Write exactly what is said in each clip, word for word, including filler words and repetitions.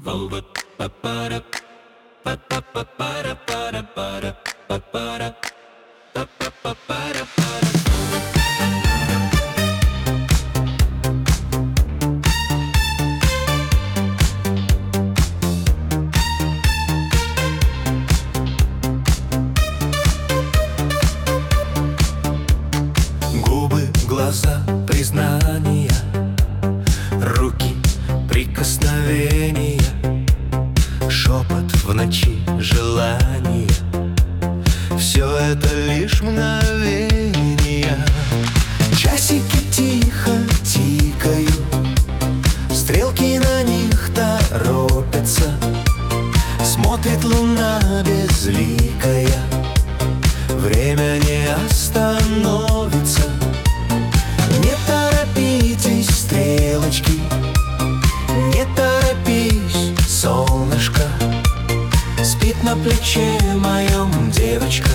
Губы, глаза, признания, руки, прикосновения, шепот в ночи, желания. Все это лишь мгновения. Часики тихо тикают, стрелки на них торопятся. Смотрит луна безликая, время не остановится. Не торопитесь, стрелочки, не торопись, солнышко. Спит на плече моем девочка,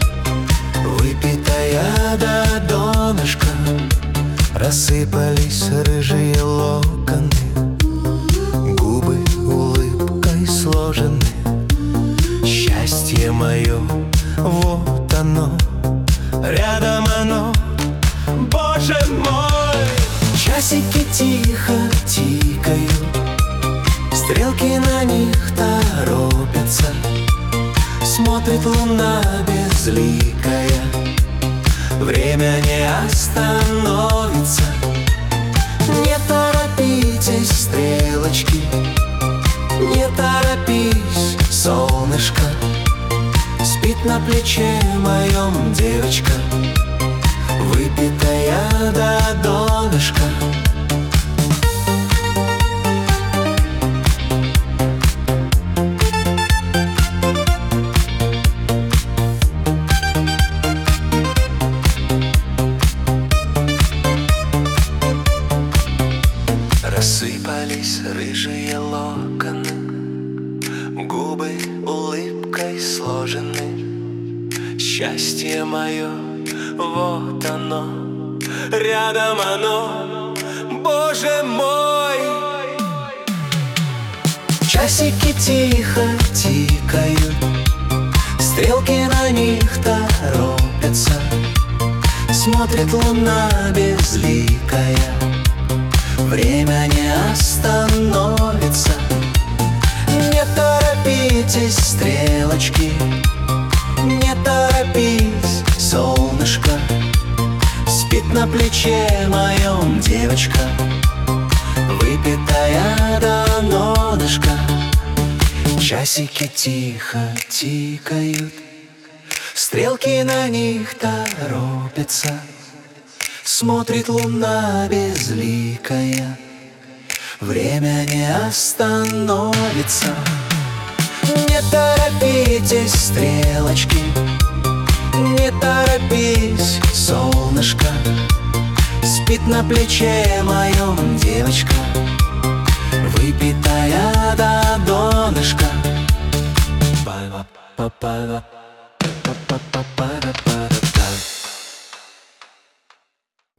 выпитая до донышка. Рассыпались рыжие локоны, губы улыбкой сложены. Счастье мое, вот оно, рядом оно, Боже мой! Часики тихо тикают, стрелки на них торопятся. Смотрит луна безликая, время не остановится. Не торопитесь, стрелочки, не торопись, солнышко. Спит на плече моем девочка, выпитая до донышка. Рассыпались рыжие локоны, губы улыбкой сложены. Счастье мое, вот оно, рядом оно, Боже мой! Часики тихо тикают, стрелки на них торопятся. Смотрит луна безликая, время не остановится. Не торопитесь, стрелочки, не торопись, солнышко. Спит на плече моем девочка, выпитая до донышка. Часики тихо тикают, стрелки на них торопятся. Смотрит луна безликая, время не остановится. Не торопитесь, стрелочки, не торопись, солнышко. Спит на плече моем девочка, выпитая до донышка. Па-па-па-па-па-па-па-па-па.